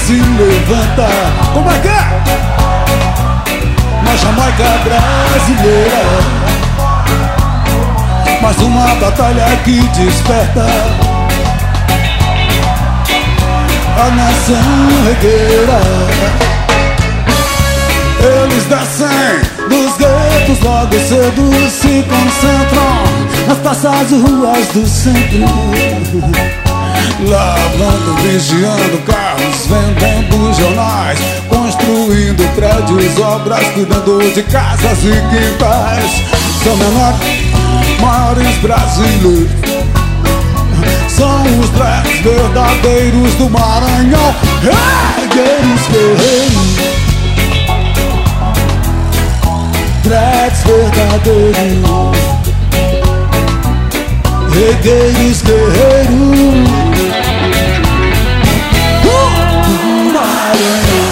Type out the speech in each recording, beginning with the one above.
se levanta. Como é que é? Na Jamaica brasileira, mais uma batalha que desperta a nação regueira. Eles descem dos guetos logo cedo, se concentram nas praças e ruas do centro, lavando, vigiando carros, vendendo jornais, construindo prédios, obras, cuidando de casas e quintais. São menores, maiores brasileiros, são os dreads verdadeiros do Maranhão. Regueiros guerreiros, dreads verdadeiros, regueiros guerreiros do Maranhão.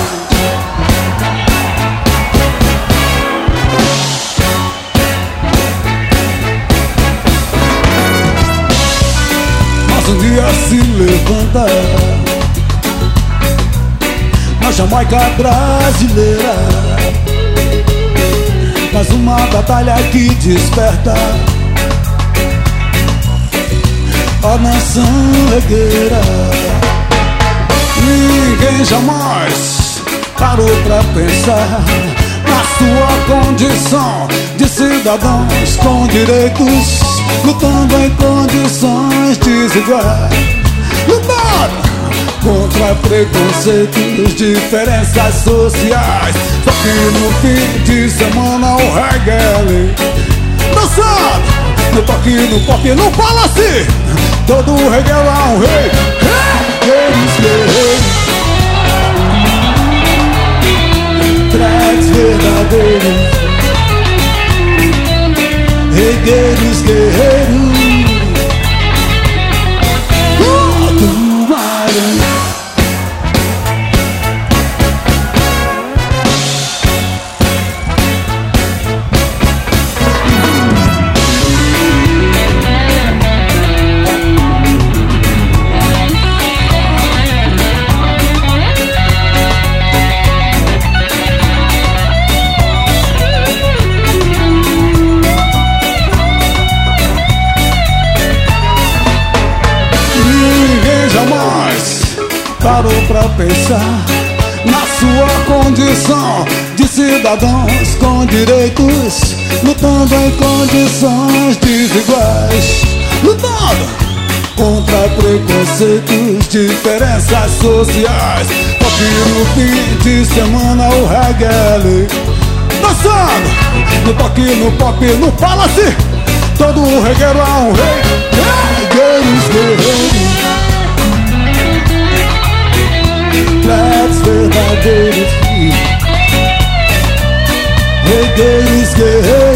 Mas um dia se levanta na Jamaica brasileira, mais uma batalha que desperta a nação regueira. Ninguém jamais parou pra pensar na sua condição de cidadãos com direitos, lutando em condições desiguais, lutando contra preconceitos, diferenças sociais. Só que no fim de semana o reggae dançando no toque, no pop, no palace, todo reggae é um rei. Regueiros guerreiros, dreads verdadeiros, regueiros guerreiros do Maranhão. Parou pra pensar na sua condição de cidadãos com direitos, lutando em condições desiguais, lutando contra preconceitos, diferenças sociais. Só que no fim de semana o reggae dançando no toque, no pop, no palace, todo regueiro é um rei. Regueiros guerreiros, dreads verdadeiros, regueiros guerreiros.